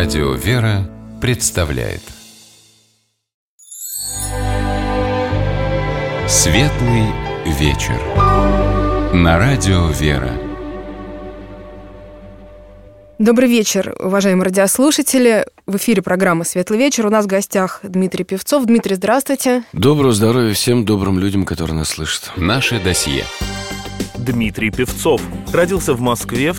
Радио «Вера» представляет Светлый вечер на Радио «Вера». Добрый вечер, уважаемые радиослушатели. В эфире программа «Светлый вечер». У нас в гостях Дмитрий Певцов. Дмитрий, здравствуйте. Доброго здоровья всем добрым людям, которые нас слышат. Наше досье. Дмитрий Певцов родился в Москве в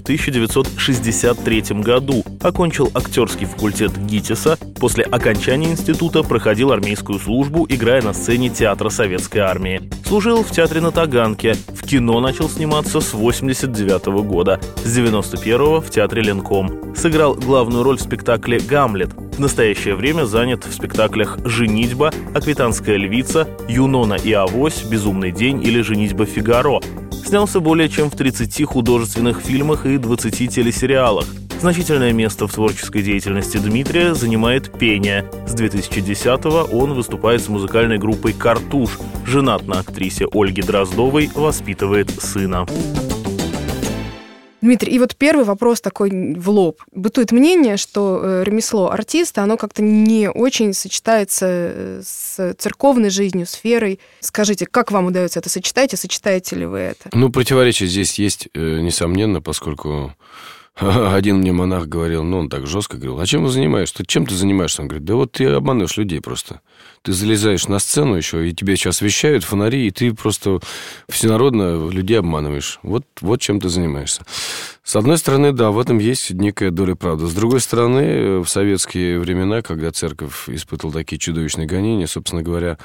1963 году, окончил актерский факультет ГИТИСа, после окончания института проходил армейскую службу, играя на сцене театра Советской Армии. Служил в театре на Таганке, в кино начал сниматься с 1989 года, с 1991 в театре Ленком. Сыграл главную роль в спектакле «Гамлет». В настоящее время занят в спектаклях «Женитьба», «Аквитанская львица», «Юнона и Авось», «Безумный день» или «Женитьба Фигаро». Снялся более чем в 30 художественных фильмах и 20 телесериалах. Значительное место в творческой деятельности Дмитрия занимает пение. С 2010-го он выступает с музыкальной группой «Картуш». Женат на актрисе Ольге Дроздовой, воспитывает сына. Дмитрий, и вот первый вопрос такой в лоб. Бытует мнение, что ремесло артиста, оно как-то не очень сочетается с церковной жизнью, сферой. Скажите, как вам удается это сочетать, и сочетаете ли вы это? Противоречие здесь есть, несомненно, поскольку один мне монах говорил, он так жестко говорил: а чем вы занимаешься? Чем ты занимаешься? Он говорит: да вот ты обманываешь людей просто. Ты залезаешь на сцену еще, и тебе сейчас вещают фонари, и ты просто всенародно людей обманываешь. Вот чем ты занимаешься. С одной стороны, да, в этом есть некая доля правды. С другой стороны, в советские времена, когда церковь испытывала такие чудовищные гонения, собственно говоря,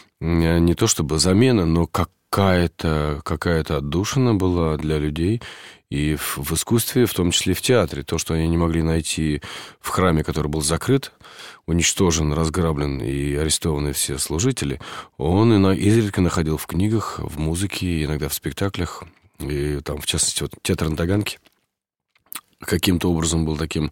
не то чтобы замена, но какая-то отдушина была для людей и в искусстве, в том числе и в театре. То, что они не могли найти в храме, который был закрыт, уничтожен, разграблен и арестованы все служители, он изредка находил в книгах, в музыке, иногда в спектаклях. И там, в частности, театр на Таганке каким-то образом был таким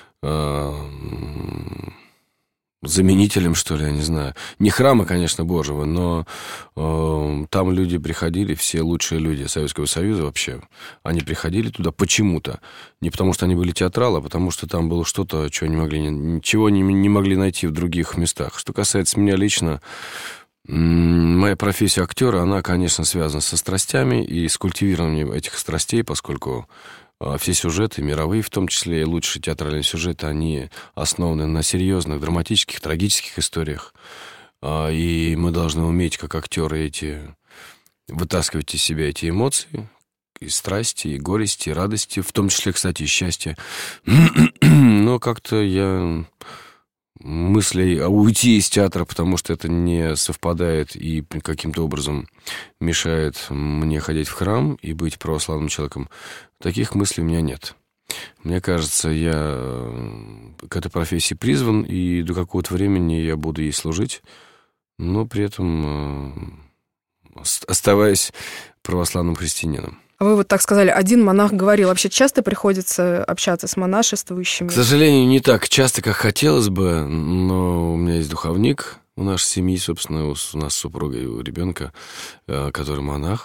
заменителем, что ли, я не знаю. Не храма, конечно, Божьего, но там люди приходили, все лучшие люди Советского Союза вообще. Они приходили туда почему-то. Не потому, что они были театралы, а потому, что там было что-то, чего не могли найти в других местах. Что касается меня лично, моя профессия актера, она, конечно, связана со страстями и с культивированием этих страстей, поскольку все сюжеты, мировые в том числе, и лучшие театральные сюжеты, они основаны на серьезных, драматических, трагических историях. И мы должны уметь, как актеры, вытаскивать из себя эти эмоции, и страсти, и горести, и радости, в том числе, кстати, и счастье. Но как-то я мыслей уйти из театра, потому что это не совпадает и каким-то образом мешает мне ходить в храм и быть православным человеком, таких мыслей у меня нет. Мне кажется, я к этой профессии призван, и до какого-то времени я буду ей служить, но при этом оставаясь православным христианином. А вы вот так сказали, один монах говорил. Вообще часто приходится общаться с монашествующими? К сожалению, не так часто, как хотелось бы, но у меня есть духовник у нашей семьи, собственно, у нас с супругой, у ребенка, который монах.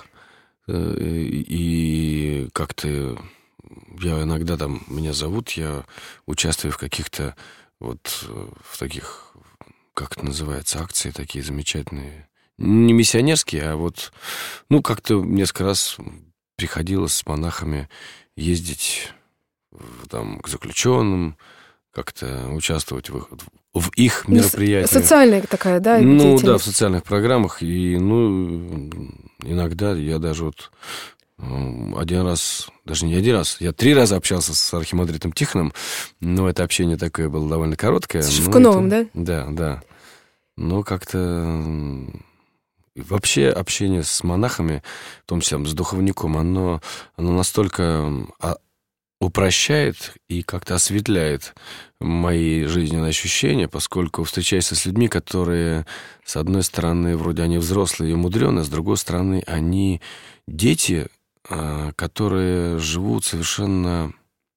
И как-то я иногда меня зовут, я участвую в каких-то в таких, как это называется, акции такие замечательные. Не миссионерские, а как-то несколько раз приходилось с монахами ездить к заключенным, как-то участвовать в их мероприятиях. Социальная такая, да? Да, в социальных программах. И, иногда я даже один раз, даже не один раз, я 3 раза общался с архимандритом Тихоном, но это общение такое было довольно короткое. С Шевкуновым, да? Да. Но как-то вообще общение с монахами, в том числе с духовником, оно настолько упрощает и как-то осветляет мои жизненные ощущения, поскольку встречаешься с людьми, которые, с одной стороны, вроде они взрослые и умудренные, с другой стороны, они дети, которые живут совершенно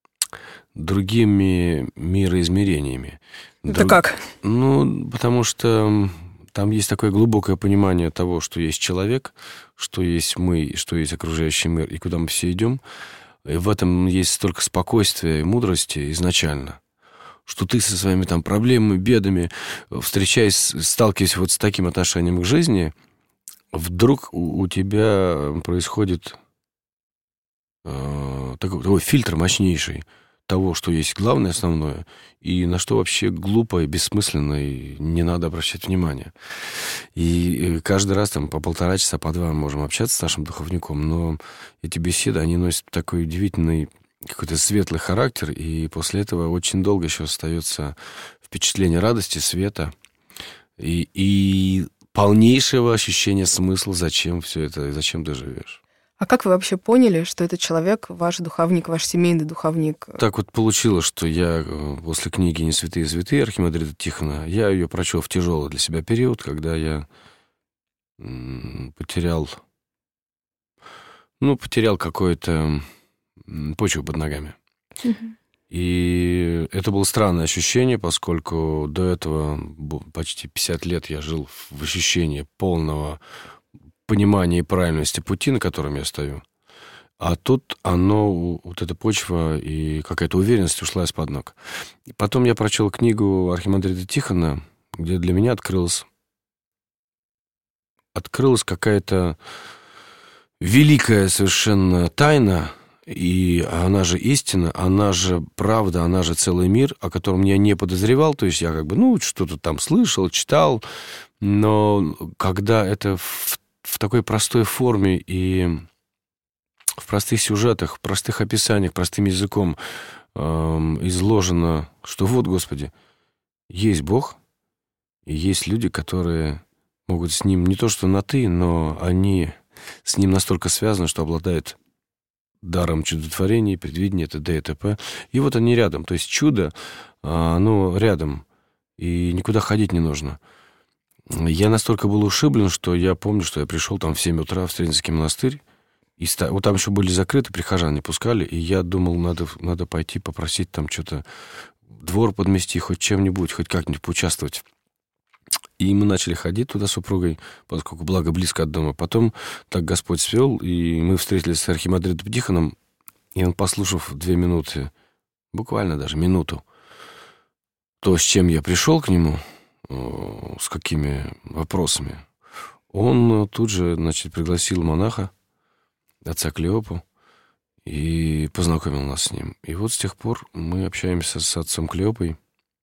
другими мироизмерениями. Это как? Потому что там есть такое глубокое понимание того, что есть человек, что есть мы, что есть окружающий мир, и куда мы все идем. И в этом есть столько спокойствия и мудрости изначально, что ты со своими там проблемами, бедами, сталкиваясь вот с таким отношением к жизни, вдруг у тебя происходит такой фильтр мощнейший того, что есть главное, основное, и на что вообще глупо и бессмысленно, и не надо обращать внимание. И каждый раз там по 1,5 часа, по 2 мы можем общаться с нашим духовником, но эти беседы, они носят такой удивительный, какой-то светлый характер, и после этого очень долго еще остается впечатление радости, света и полнейшего ощущения смысла, зачем все это, и зачем ты живешь. А как вы вообще поняли, что этот человек ваш духовник, ваш семейный духовник? Так вот получилось, что я после книги «Не святые святые» архимандрита Тихона, я ее прочел в тяжелый для себя период, когда я потерял какое-то почву под ногами. И это было странное ощущение, поскольку до этого почти 50 лет я жил в ощущении полного понимания и правильности пути, на котором я стою. А тут вот эта почва и какая-то уверенность ушла из-под ног. И потом я прочел книгу архимандрита Тихона, где для меня открылась какая-то великая совершенно тайна, и она же истина, она же правда, она же целый мир, о котором я не подозревал. То есть я что-то там слышал, читал, но когда это в такой простой форме и в простых сюжетах, в простых описаниях, простым языком изложено, что вот, Господи, есть Бог, и есть люди, которые могут с Ним не то что на «ты», но они с Ним настолько связаны, что обладают даром чудотворения, предвидения, т.д. и т.п. И вот они рядом. То есть чудо, оно рядом, и никуда ходить не нужно. Я настолько был ушиблен, что я помню, что я пришел там в 7 утра в Стрельцинский монастырь, и вот там еще были закрыты, прихожан не пускали, и я думал, надо пойти попросить там что-то, двор подмести, хоть чем-нибудь, хоть как-нибудь поучаствовать. И мы начали ходить туда с супругой, поскольку благо близко от дома. Потом так Господь свел, и мы встретились с архимандритом Тихоном, и он, послушав 2 минуты, буквально даже минуту, то, с чем я пришел к нему, с какими вопросами, он тут же, пригласил монаха, отца Клеопу, и познакомил нас с ним. И вот с тех пор мы общаемся с отцом Клеопой.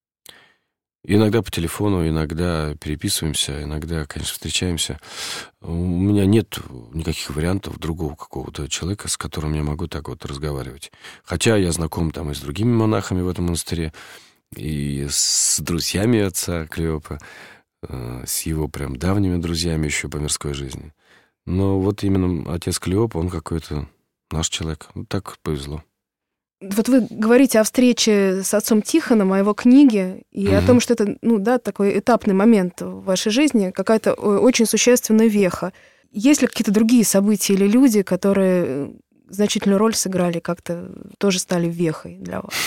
Иногда по телефону, иногда переписываемся, иногда, конечно, встречаемся. У меня нет никаких вариантов другого какого-то человека, с которым я могу так вот разговаривать. Хотя я знаком там и с другими монахами в этом монастыре, и с друзьями отца Клеопа, с его прям давними друзьями еще по мирской жизни. Но вот именно отец Клеопа, он какой-то наш человек. Вот так повезло. Вот вы говорите о встрече с отцом Тихоном, о его книге, и о том, что это, такой этапный момент в вашей жизни, какая-то очень существенная веха. Есть ли какие-то другие события или люди, которые значительную роль сыграли, как-то тоже стали вехой для вас?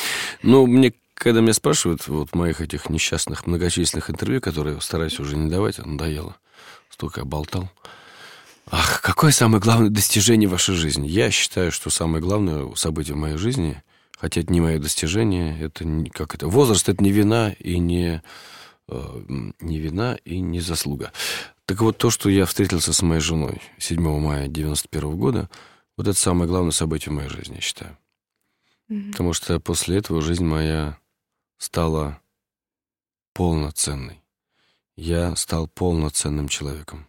Когда меня спрашивают в моих этих несчастных многочисленных интервью, которые стараюсь уже не давать, надоело, столько я болтал. Ах, какое самое главное достижение в вашей жизни? Я считаю, что самое главное событие в моей жизни, хотя это не мое достижение, возраст — это не вина и не заслуга. Так вот, то, что я встретился с моей женой 7 мая 1991 года, вот это самое главное событие в моей жизни, я считаю. Потому что после этого жизнь моя стала полноценной. Я стал полноценным человеком.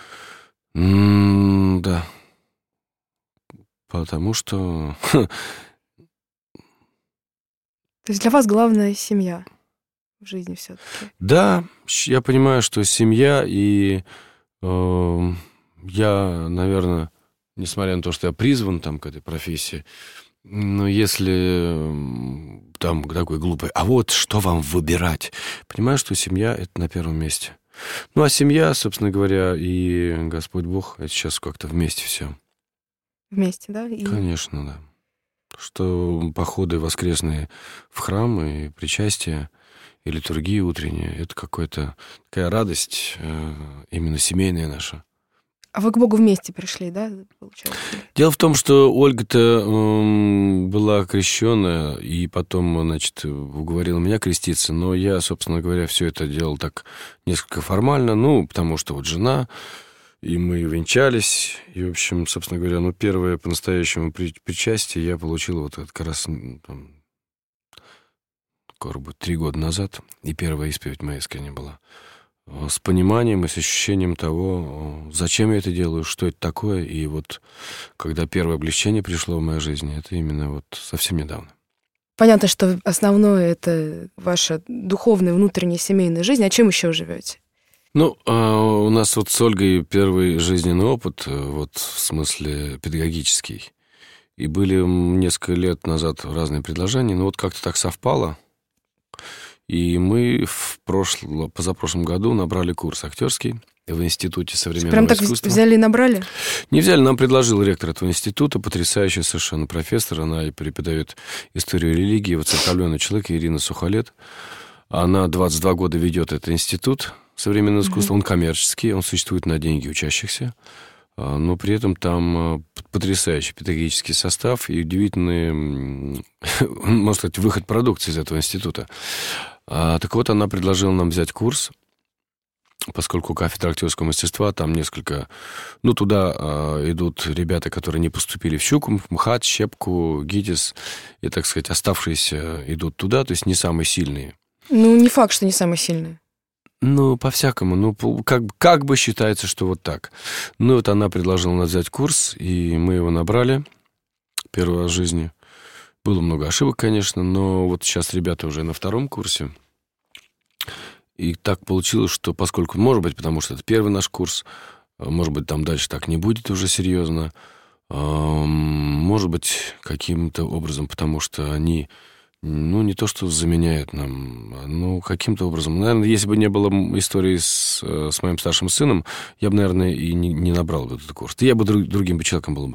Да. Потому что... То есть для вас главная семья в жизни все-таки? Да, я понимаю, что семья, и я, наверное, несмотря на то, что я призван к этой профессии, но если там такой глупый, а вот что вам выбирать? Понимаю, что семья — это на первом месте. А семья, собственно говоря, и Господь Бог, это сейчас как-то вместе все. Вместе, да? Конечно, да. Что походы воскресные в храм и причастие, и литургии утренние, это какая-то такая радость именно семейная наша. А вы к Богу вместе пришли, да, получается? Дело в том, что Ольга-то была крещенная, и потом, значит, уговорила меня креститься, но я, собственно говоря, все это делал так несколько формально, потому что вот жена, и мы венчались, и, в общем, собственно говоря, первое по-настоящему причастие я получил вот как раз скоро будет 3 года назад, и первая исповедь моя искренне была. С пониманием и с ощущением того, зачем я это делаю, что это такое. И вот когда первое облегчение пришло в мою жизнь, это именно вот совсем недавно. Понятно, что основное — это ваша духовная, внутренняя, семейная жизнь. А чем еще живете? У нас вот с Ольгой первый жизненный опыт, вот в смысле педагогический. И были несколько лет назад разные предложения, но вот как-то так совпало. И мы позапрошлом году набрали курс актерский в Институте современного прям так искусства. Взяли и набрали? Не взяли, нам предложил ректор этого института, потрясающий совершенно профессор. Она и преподает историю религии, воцерковленный человек, Ирина Сухолет. Она 22 года ведет этот институт современного искусства. Он коммерческий, он существует на деньги учащихся. Но при этом там потрясающий педагогический состав и удивительный, можно сказать, выход продукции из этого института. Так вот, она предложила нам взять курс, поскольку кафедра актерского мастерства, там несколько... туда идут ребята, которые не поступили в Щуку, МХАТ, Щепку, ГИТИС, и, так сказать, оставшиеся идут туда, то есть не самые сильные. Не факт, что не самые сильные. По-всякому. Как бы считается, что вот так. Вот она предложила нам взять курс, и мы его набрали первый раз в жизни. Было много ошибок, конечно, но вот сейчас ребята уже на 2-м курсе. И так получилось, что поскольку, может быть, потому что это первый наш курс, может быть, там дальше так не будет уже серьезно, может быть, каким-то образом, потому что они... не то, что заменяют нам, каким-то образом. Наверное, если бы не было истории с моим старшим сыном, я бы, наверное, и не набрал бы этот курс. Я бы другим бы человеком был бы.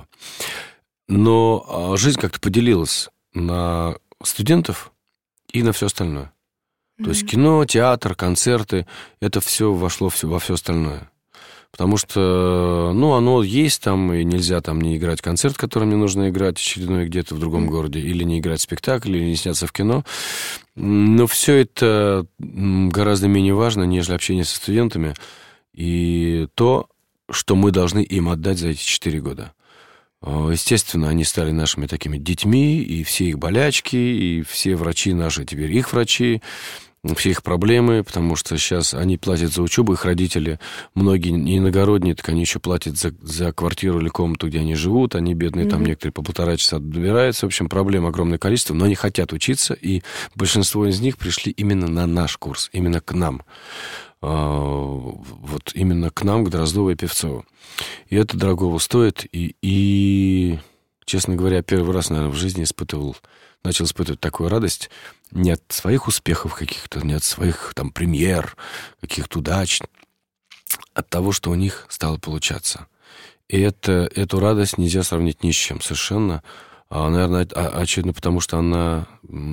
Но жизнь как-то поделилась на студентов и на все остальное. То есть кино, театр, концерты, это все вошло во все остальное. Потому что, оно есть там, и нельзя там не играть концерт, который мне нужно играть очередной где-то в другом городе, или не играть спектакль, или не сняться в кино. Но все это гораздо менее важно, нежели общение со студентами и то, что мы должны им отдать за эти 4 года. Естественно, они стали нашими такими детьми, и все их болячки, и все врачи наши теперь их врачи, все их проблемы, потому что сейчас они платят за учебу, их родители, многие иногородние, так они еще платят за квартиру или комнату, где они живут, они бедные, там некоторые по 1,5 часа добираются, в общем, проблем огромное количество, но они хотят учиться, и большинство из них пришли именно на наш курс, именно к нам. Вот именно к нам, к Дроздову и Певцову. И это дорогого стоит, и, честно говоря, первый раз, наверное, в жизни начал испытывать такую радость не от своих успехов каких-то, не от своих там премьер, каких-то удач, от того, что у них стало получаться. И эту радость нельзя сравнить ни с чем совершенно. Наверное, очевидно, потому что она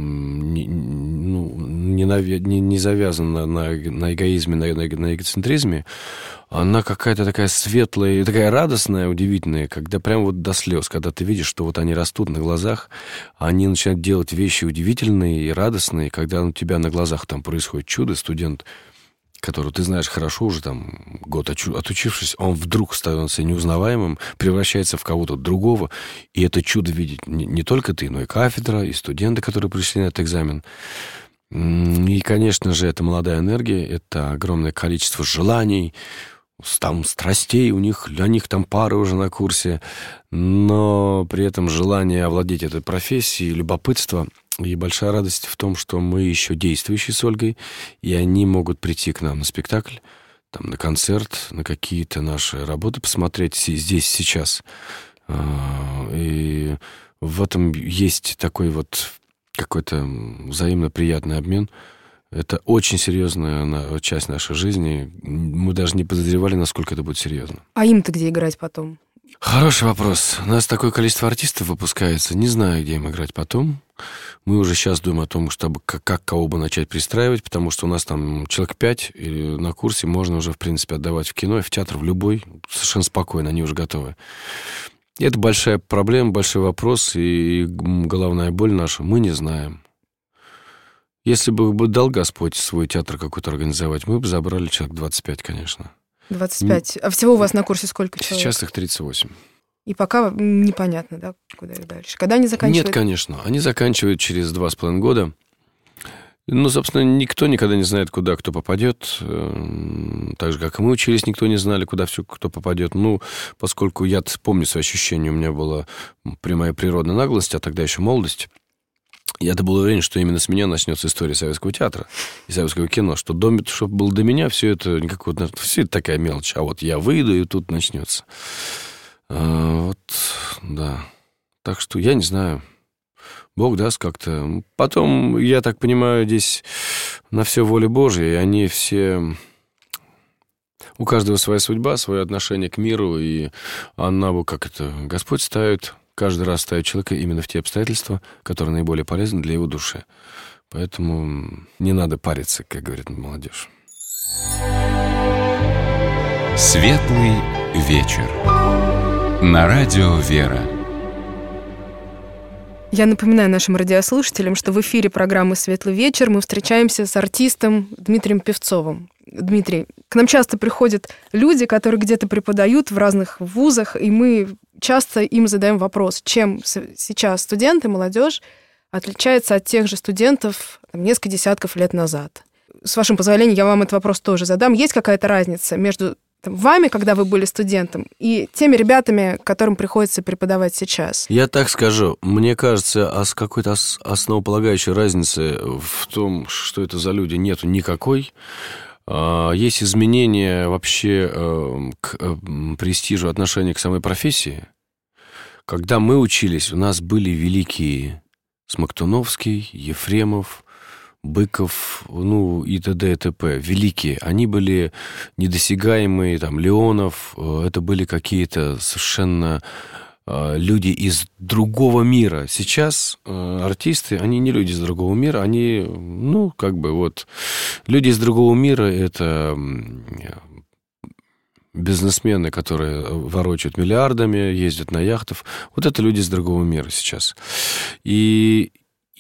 не завязана на эгоизме, на эгоцентризме. Она какая-то такая светлая, такая радостная, удивительная, когда прям вот до слез, когда ты видишь, что вот они растут на глазах, они начинают делать вещи удивительные и радостные, когда у тебя на глазах там происходит чудо, студент, которого ты знаешь хорошо, уже там год отучившись, он вдруг становится неузнаваемым, превращается в кого-то другого, и это чудо видеть не только ты, но и кафедра, и студенты, которые пришли на этот экзамен. И, конечно же, это молодая энергия, это огромное количество желаний, там страстей, для них там пары уже на курсе, но при этом желание овладеть этой профессией, любопытство и большая радость в том, что мы еще действующие с Ольгой, и они могут прийти к нам на спектакль, там, на концерт, на какие-то наши работы посмотреть здесь, сейчас. И в этом есть такой вот какой-то взаимно приятный обмен. Это очень серьезная часть нашей жизни. Мы даже не подозревали, насколько это будет серьезно. А им-то где играть потом? Хороший вопрос. У нас такое количество артистов выпускается. Не знаю, где им играть потом. Мы уже сейчас думаем о том, чтобы как кого бы начать пристраивать, потому что у нас там человек 5, и на курсе можно уже, в принципе, отдавать в кино и в театр, в любой, совершенно спокойно, они уже готовы. Это большая проблема, большой вопрос, и головная боль наша. Мы не знаем. Если бы дал Господь свой театр какой-то организовать, мы бы забрали человек 25, конечно. 25. А всего у вас на курсе сколько человек? Сейчас их 38. И пока непонятно, да, куда их дальше. Когда они заканчивают? Нет, конечно. Они заканчивают через 2,5 года. Ну, собственно, никто никогда не знает, куда кто попадет. Так же, как и мы учились, никто не знали, куда кто попадет. Ну, поскольку я помню свои ощущения, у меня была прямая природная наглость, а тогда еще молодость. Я-то был уверен, что именно с меня начнется история советского театра и советского кино, что чтобы было до меня, все это такая мелочь. А вот я выйду, и тут начнется. Вот, да. Так что я не знаю. Бог даст как-то. Потом, я так понимаю, здесь на все воля Божья, и они все... У каждого своя судьба, свое отношение к миру, и она, Господь ставит... Каждый раз ставит человека именно в те обстоятельства, которые наиболее полезны для его души. Поэтому не надо париться, как говорит молодежь. Светлый вечер. На радио «Вера». Я напоминаю нашим радиослушателям, что в эфире программы «Светлый вечер» мы встречаемся с артистом Дмитрием Певцовым. Дмитрий, к нам часто приходят люди, которые где-то преподают в разных вузах, и мы часто им задаем вопрос, чем сейчас студенты, молодежь отличается от тех же студентов несколько десятков лет назад. С вашим позволением, я вам этот вопрос тоже задам. Есть какая-то разница между вами, когда вы были студентом, и теми ребятами, которым приходится преподавать сейчас? Я так скажу. Мне кажется, какой-то основополагающей разницы в том, что это за люди, нету никакой. Есть изменения вообще к престижу, отношения к самой профессии. Когда мы учились, у нас были великие Смоктуновский, Ефремов, Быков, и т.д. и т.п. Великие. Они были недосягаемые, Леонов. Это были какие-то совершенно люди из другого мира. Сейчас артисты, они не люди из другого мира, они, люди из другого мира — это бизнесмены, которые ворочают миллиардами, ездят на яхтах. Вот это люди из другого мира сейчас. И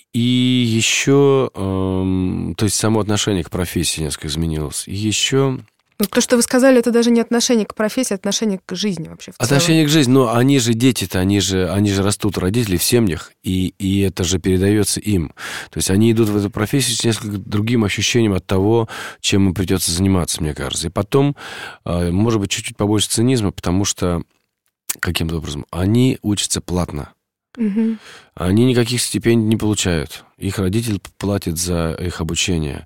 еще, то есть само отношение к профессии несколько изменилось. И еще... То, что вы сказали, это даже не отношение к профессии, а отношение к жизни вообще в целом. Отношение к жизни, но они же дети-то, они же растут, родители в семьях, и это же передается им. То есть они идут в эту профессию с несколько другим ощущением от того, чем им придется заниматься, мне кажется. И потом, может быть, чуть-чуть побольше цинизма, потому что, каким-то образом, они учатся платно. Угу. Они никаких стипендий не получают. Их родитель платит за их обучение.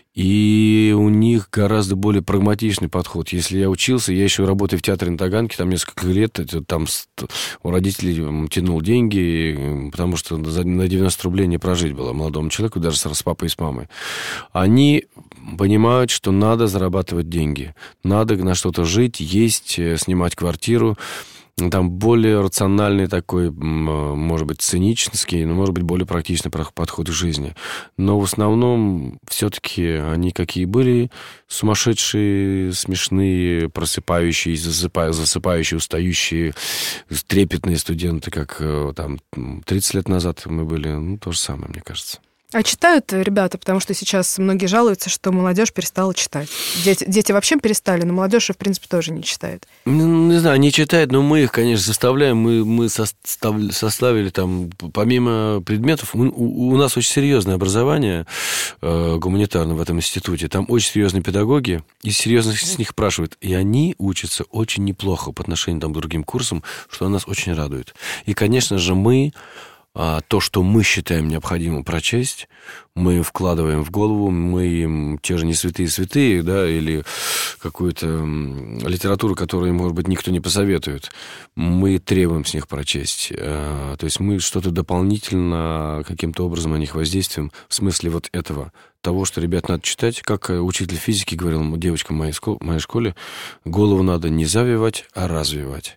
И у них гораздо более прагматичный подход. Если я учился, я еще работаю в театре на Таганке, там несколько лет, у родителей тянул деньги, потому что на 90 рублей не прожить было молодому человеку, даже с папой и с мамой. Они понимают, что надо зарабатывать деньги, надо на что-то жить, есть, снимать квартиру. Там более рациональный такой, может быть, цинический, но, может быть, более практичный подход к жизни. Но в основном все-таки они какие были: сумасшедшие, смешные, просыпающие, засыпающие, устающие, трепетные студенты, как 30 лет назад мы были. То же самое, мне кажется. А читают ребята? Потому что сейчас многие жалуются, что молодежь перестала читать. Дети вообще перестали, но молодежь, в принципе, тоже не читает. Не знаю, не читает, но мы их, конечно, заставляем. Мы составили помимо предметов, у нас очень серьезное образование гуманитарное в этом институте. Там очень серьезные педагоги, и серьезно с них спрашивают. И они учатся очень неплохо по отношению к другим курсам, что нас очень радует. И, конечно же, то, что мы считаем необходимым прочесть, мы вкладываем в голову, мы им те же не святые, да, или какую-то литературу, которую, может быть, никто не посоветует, мы требуем с них прочесть. То есть мы что-то дополнительно каким-то образом на них воздействуем в смысле вот этого, того, что ребят надо читать. Как учитель физики говорил девочкам в моей школе, голову надо не завивать, а развивать.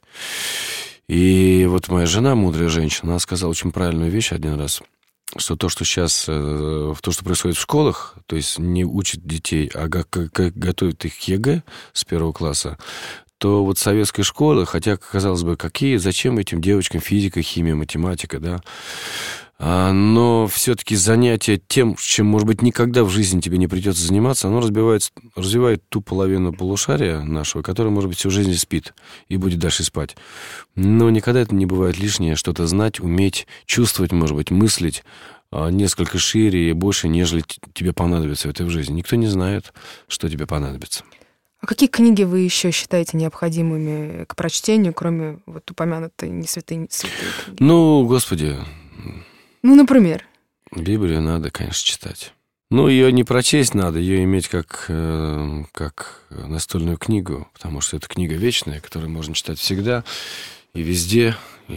И вот моя жена, мудрая женщина, она сказала очень правильную вещь один раз, что то, что сейчас, то, что происходит в школах, то есть не учат детей, а как готовят их к ЕГЭ с 1 класса, что вот советская школа, хотя, казалось бы, зачем этим девочкам физика, химия, математика, да? Но все-таки занятие тем, чем, может быть, никогда в жизни тебе не придется заниматься, оно развивает ту половину полушария нашего, которая, может быть, всю жизнь спит и будет дальше спать. Но никогда это не бывает лишнее, что-то знать, уметь, чувствовать, может быть, мыслить несколько шире и больше, нежели тебе понадобится в этой жизни. Никто не знает, что тебе понадобится. А какие книги вы еще считаете необходимыми к прочтению, кроме вот упомянутой «Не святые, не святые» книги? Господи... например? Библию надо, конечно, читать. Ее не прочесть надо, ее иметь как настольную книгу, потому что это книга вечная, которую можно читать всегда и везде,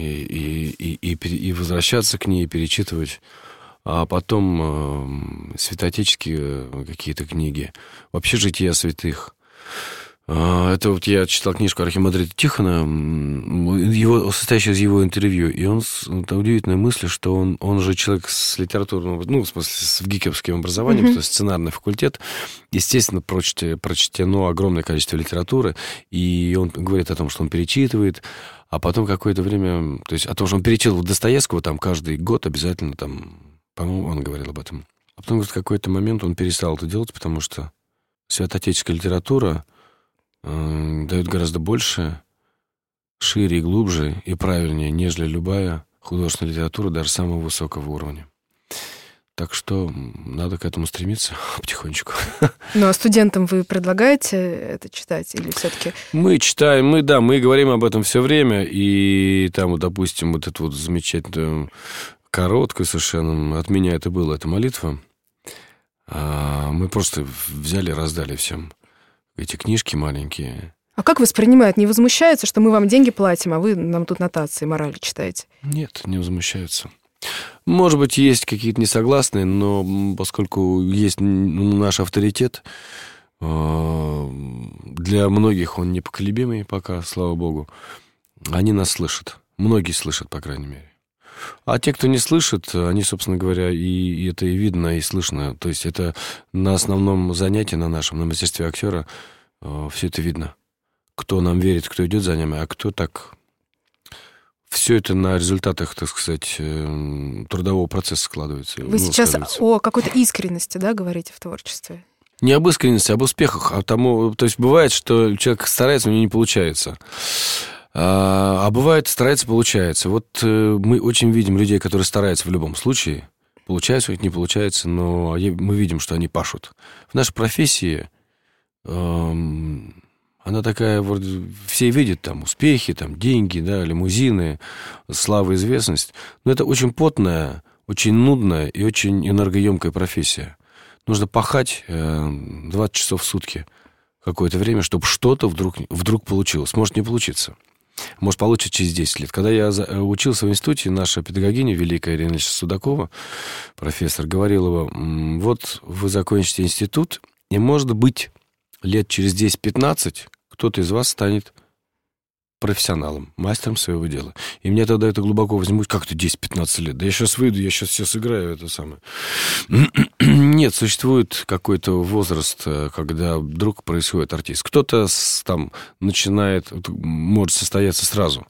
и возвращаться к ней, и перечитывать. А потом святоотеческие какие-то книги. Вообще «Жития святых». Это вот я читал книжку архимандрита Тихона, состоящую из его интервью, и это удивительная мысль, что он же человек с литературным, в смысле, с ГИКовским образованием, то есть сценарный факультет, естественно, прочтено огромное количество литературы, и он говорит о том, что он перечитывает, а потом какое-то время, то есть о том, что он перечитывал Достоевского там каждый год обязательно, по-моему, он говорил об этом. А потом, в какой-то момент он перестал это делать, потому что святоотеческая литература дает гораздо больше, шире и глубже и правильнее, нежели любая художественная литература даже самого высокого уровня. Так что надо к этому стремиться потихонечку. А студентам вы предлагаете это читать или все-таки? Мы читаем, мы говорим об этом все время, и там, допустим, вот эту вот замечательную, короткую совершенно, от меня это была эта молитва, мы просто взяли, раздали всем эти книжки маленькие. А как воспринимают? Не возмущаются, что мы вам деньги платим, а вы нам тут нотации морали читаете? Нет, не возмущаются. Может быть, есть какие-то несогласные, но поскольку есть наш авторитет, для многих он непоколебимый пока, слава богу, они нас слышат. Многие слышат, по крайней мере. А те, кто не слышит, они, собственно говоря, и это и видно, и слышно. То есть это на основном занятии, на мастерстве актера, все это видно. Кто нам верит, кто идет за нами, а кто так... Все это на результатах, так сказать, трудового процесса складывается. Вы сейчас о какой-то искренности, да, говорите в творчестве? Не об искренности, а об успехах. То есть бывает, что человек старается, у него не получается. А бывает, старается, получается. Вот мы очень видим людей, которые стараются в любом случае. Получается у них, не получается, но мы видим, что они пашут. В нашей профессии она такая, все видят там успехи, там деньги, да, лимузины, слава, известность. Но это очень потная, очень нудная и очень энергоемкая профессия. Нужно пахать 20 часов в сутки какое-то время, чтобы что-то вдруг получилось. Может не получиться. Может, получится через 10 лет. Когда я учился в институте, наша педагогиня, великая Ирина Ильичевна Судакова, профессор, говорила: вот вы закончите институт, и, может быть, лет через 10-15 кто-то из вас станет профессионалом, мастером своего дела. И меня тогда это глубоко возьмут. Как это 10-15 лет? Да я сейчас выйду, я сейчас все сыграю, это самое. Нет, существует какой-то возраст, когда вдруг происходит артист. Кто-то там начинает, может состояться сразу.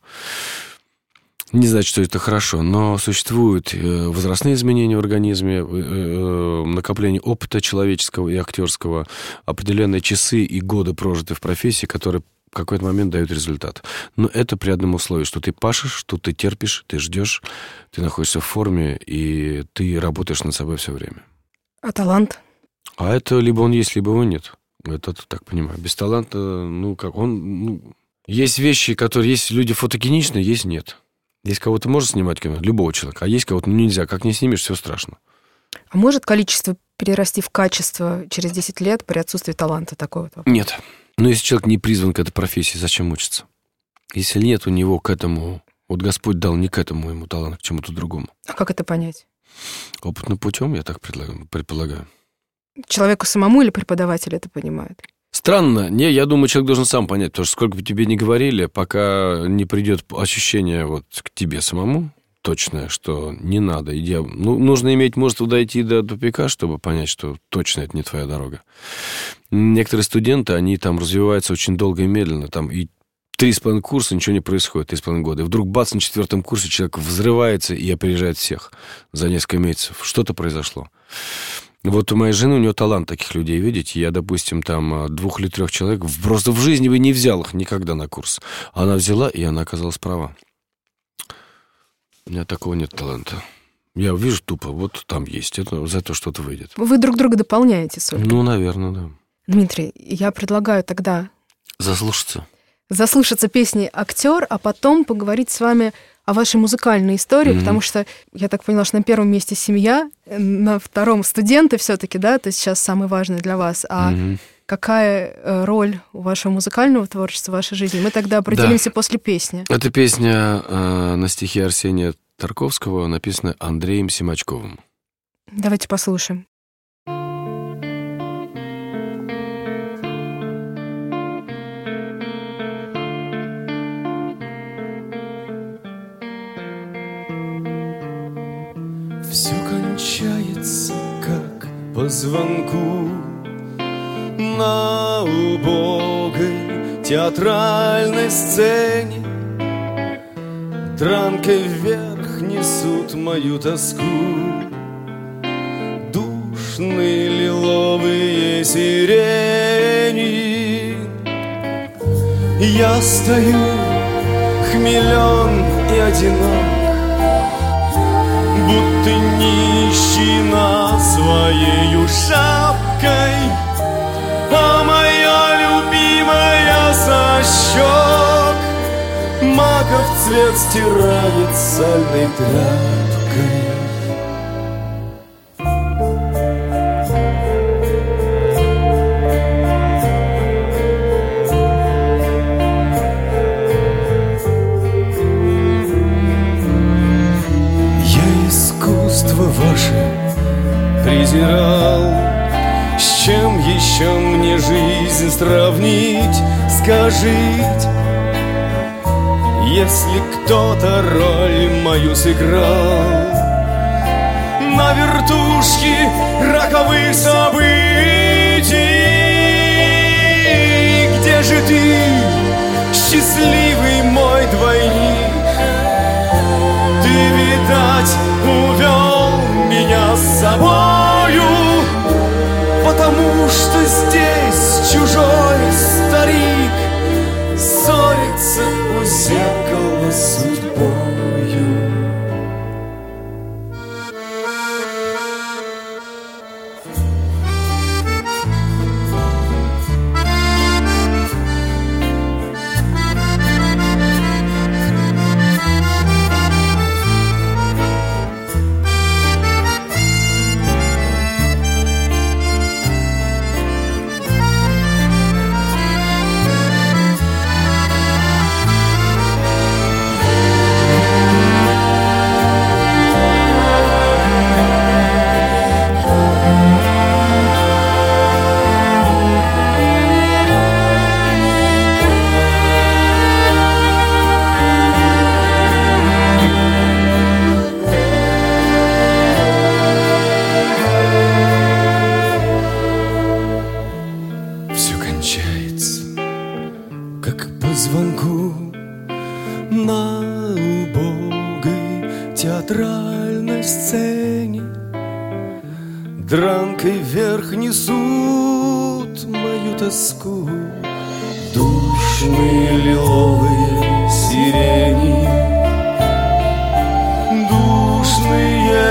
Не значит, что это хорошо, но существуют возрастные изменения в организме, накопление опыта человеческого и актерского, определенные часы и годы, прожитые в профессии, которые в какой-то момент дают результат. Но это при одном условии, что ты пашешь, что ты терпишь, ты ждешь, ты находишься в форме, и ты работаешь над собой все время. А талант? А это либо он есть, либо его нет. Это так понимаю. Без таланта, есть вещи, которые... Есть люди фотогеничные, есть нет. Есть кого-то можно снимать кино, любого человека, а есть кого-то нельзя. Как не снимешь, все страшно. А может количество перерасти в качество через 10 лет при отсутствии таланта такого? Нет. Но если человек не призван к этой профессии, зачем учиться? Если нет у него к этому... Вот Господь дал не к этому ему талант, к чему-то другому. А как это понять? Опытным путем, я так предполагаю. Человеку самому или преподаватель это понимает? Странно. Я думаю, человек должен сам понять, потому что сколько бы тебе ни говорили, пока не придет ощущение вот к тебе самому точное, что не надо. Нужно иметь мужество дойти до тупика, чтобы понять, что точно это не твоя дорога. Некоторые студенты, они там развиваются очень долго и медленно, там и 3,5 курса, ничего не происходит, 3,5 года. И вдруг бац, на 4 курсе человек взрывается и опережает всех за несколько месяцев. Что-то произошло. Вот у моей жены, у нее талант таких людей видеть. Я, допустим, там 2 или 3 человек просто в жизни бы не взял их никогда на курс. Она взяла, и она оказалась права. У меня такого нет таланта. Я вижу тупо, вот там есть, это, за это что-то выйдет. Вы друг друга дополняете, Солька? Ну, наверное, да. Дмитрий, я предлагаю тогда заслушаться песни «Актер», а потом поговорить с вами о вашей музыкальной истории, потому что я так поняла, что на первом месте семья, на втором студенты все-таки, да, то есть сейчас самое важное для вас. А какая роль у вашего музыкального творчества в вашей жизни? Мы тогда определимся после песни. Это песня на стихи Арсения Тарковского, написана Андреем Семачковым. Давайте послушаем. Все кончается, как по звонку, на убогой театральной сцене. Дранкой вверх несут мою тоску душные лиловые сирени. Я стою хмелен и одинок, будто нищина своею шапкой, а моя любимая со щек маков цвет стирает сальной тряпкой. Ваше презирал, с чем еще мне жизнь сравнить? Скажите, если кто-то роль мою сыграл на верхушке роковых событий, где же ты, счастливый мой двойник? Ты, видать, увел меня с собою, потому что здесь чужой старик ссорится у зеркала с судьбою. театральной сцене дранкой вверх несут мою тоску душные лиловые сирени, душные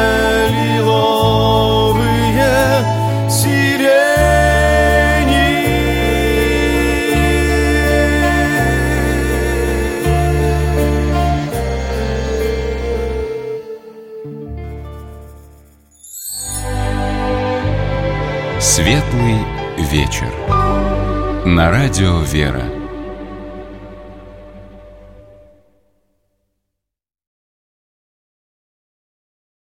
лиловые сирени. Светлый вечер. На радио «Вера».